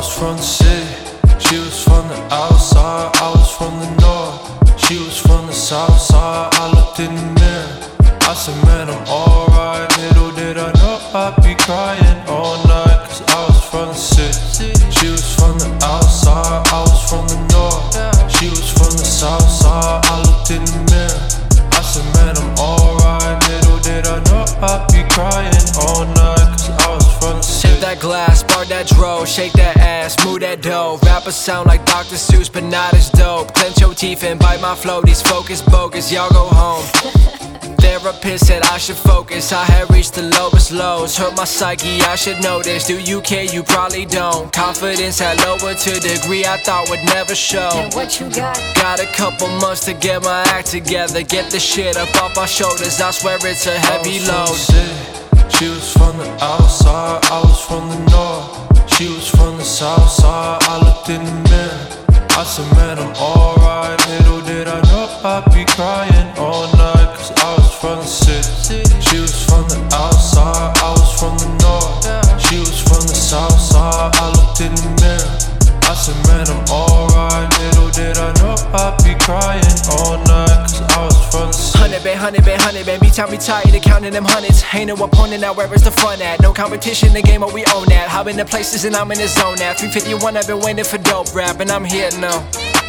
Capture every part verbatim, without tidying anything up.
was from the city, she was from the outside. I was from the north, she was from the south side. I looked in the mirror, I said, man, I'm alright. Little did I know I'd be crying all night, cause I was from the city, she was from the outside. I was from the north, she was from the south side. I looked in the mirror, I said, man, I'm alright. Little did I know I'd be crying all night, cause I was from the city. Sip that glass, bar that dro, shake that ass, move that dough. Rappers sound like Doctor Seuss, but not as dope. Clench your teeth and bite my flow, these focus bogus, y'all go home. Therapist said I should focus, I had reached the lowest lows. Hurt my psyche, I should know this. Do you care? You probably don't. Confidence had lowered to a degree I thought would never show. And what you got? Got a couple months to get my act together, get the shit up off my shoulders. I swear it's a heavy load. She was from the outside, I was from the north. She was from the south side. I looked in the mirror, I said, man, I'm alright. Little did I know I'd be crying all night, cause I was from the city, she was from the outside. I was from the north, she was from the south side. I looked in the mirror, I said, man, I'm alright. Little did I know I'd be crying all night, cause I was from the city. Hundred band, hundred band, hundred band. Me time we tired of counting them hundreds. Ain't no opponent now, where is the fun at? No competition, the game, but we own that. Hop in the places and I'm in the zone at three fifty-one, I've been waiting for dope rap, and I'm here now.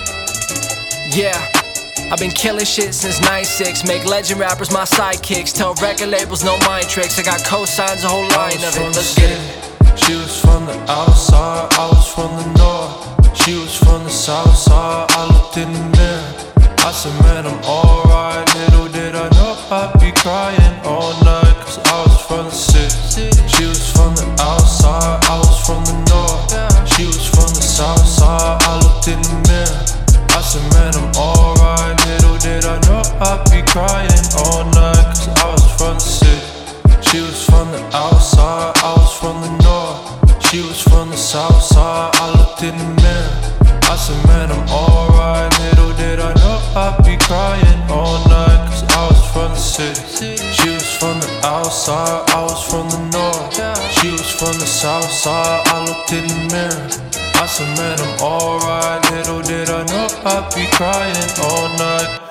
Yeah, I've been killing shit since ninety-six. Make legend rappers my sidekicks. Tell record labels no mind tricks. I got cosigns, a whole line of it. Let's get it. She was from the outside, I was from the north. She was from the south side. I looked in the mirror, I said, man, I'm alright. Little did I know I'd be crying all night, cause I was from the city, she was from the outside. I was from the north, she was from the south side. I looked in the mirror, I said, man, I'm alright. Little did I know I'd be crying all night, cause I was from the city, she was from the outside. I was from the north, she was from the south side. I looked in the mirror, I said, man, I'm alright. Little did I know I'd be crying all night, cause I was from the city, she was from the outside. I was from the north, she was from the south side. I looked in the mirror, I said, man, I'm alright. Little did I know I'd be crying all night.